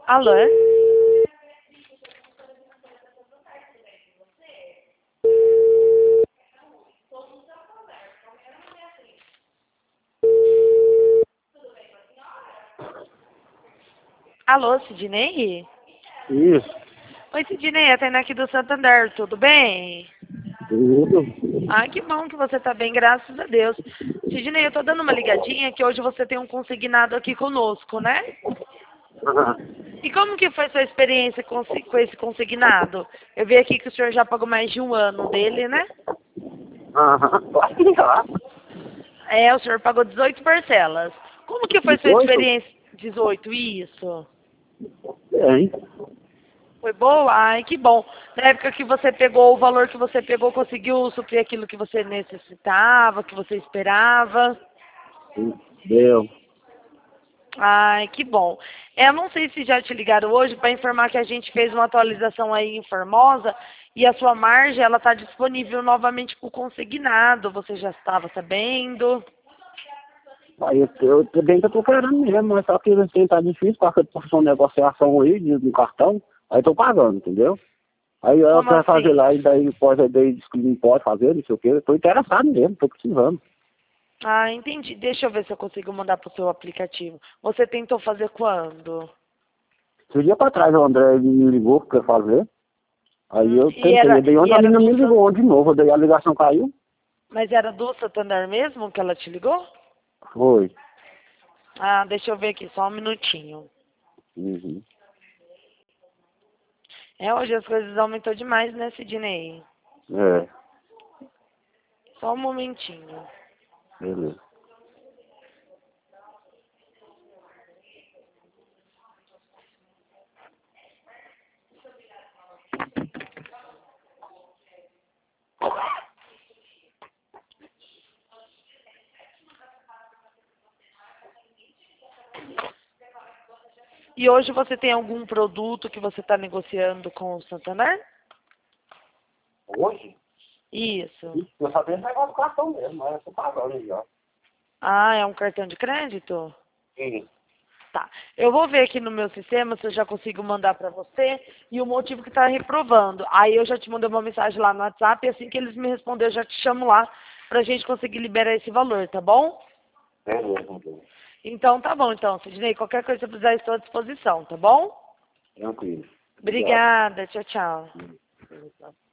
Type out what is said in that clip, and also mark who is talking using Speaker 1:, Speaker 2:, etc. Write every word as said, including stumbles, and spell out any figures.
Speaker 1: Alô? Alô, Sidney?
Speaker 2: Isso,
Speaker 1: Oi, Sidney, a Tainá aqui do Santander, tudo bem?
Speaker 2: tudo.
Speaker 1: Ai, que bom que você tá bem, graças a Deus. Sidney, eu tô dando uma ligadinha que hoje você tem um consignado aqui conosco, né?
Speaker 2: Aham.
Speaker 1: E como que foi sua experiência com, esse- com esse consignado? Eu vi aqui que o senhor já pagou mais de um ano dele, né?
Speaker 2: Aham. Pode ligar.
Speaker 1: É, o senhor pagou dezoito parcelas. Como que foi sua
Speaker 2: dezoito?
Speaker 1: experiência? dezoito, isso.
Speaker 2: Bem.
Speaker 1: Foi boa? Ai, que bom. Na época que você pegou, o valor que você pegou, conseguiu suprir aquilo que você necessitava, que você esperava?
Speaker 2: Deu.
Speaker 1: Ai, que bom. É, eu não sei se já te ligaram hoje para informar que a gente fez uma atualização aí em Formosa e a sua margem ela está disponível novamente para o consignado. Você já estava sabendo?
Speaker 2: Aí eu, eu, eu bem que eu tô querendo mesmo, mas só que assim, tá difícil, porque eu tô fazendo uma negociação aí de, de cartão, aí tô pagando, entendeu? Aí eu
Speaker 1: Como
Speaker 2: quero fazer
Speaker 1: assim?
Speaker 2: lá e daí pode, daí diz que não pode fazer, não sei o quê. Eu tô interessado mesmo, tô precisando.
Speaker 1: Ah, entendi. Deixa eu ver se eu consigo mandar para o seu aplicativo. Você tentou fazer quando?
Speaker 2: Esse dia pra trás o André ele me ligou que quer fazer. Aí
Speaker 1: Hum,
Speaker 2: eu
Speaker 1: e
Speaker 2: tentei,
Speaker 1: era,
Speaker 2: daí
Speaker 1: e
Speaker 2: ontem a
Speaker 1: era
Speaker 2: menina
Speaker 1: do
Speaker 2: me
Speaker 1: San-
Speaker 2: ligou de novo, daí a ligação caiu.
Speaker 1: Mas era do Santander mesmo que ela te ligou?
Speaker 2: Foi.
Speaker 1: Ah, deixa eu ver aqui, só um minutinho.
Speaker 2: Uhum.
Speaker 1: É, hoje as coisas aumentou demais, né, Sidney?
Speaker 2: É,
Speaker 1: Só um momentinho.
Speaker 2: beleza.
Speaker 1: E hoje você tem algum produto que você está negociando com o Santander?
Speaker 2: Hoje?
Speaker 1: Isso.
Speaker 2: Eu sabia pegar o cartão mesmo, mas eu tô pagando aí, ó.
Speaker 1: Ah, é um cartão de crédito?
Speaker 2: Sim.
Speaker 1: Tá. Eu vou ver aqui no meu sistema se eu já consigo mandar para você e o motivo que está reprovando. Aí eu já te mandei uma mensagem lá no WhatsApp e assim que eles me responderem eu já te chamo lá para a gente conseguir liberar esse valor, tá bom?
Speaker 2: Beleza, então.
Speaker 1: Então tá bom, então, Sidney. Qualquer coisa que você precisar, estou à disposição, tá bom?
Speaker 2: Tranquilo. Obrigado.
Speaker 1: Obrigada. Tchau, tchau.
Speaker 2: Hum.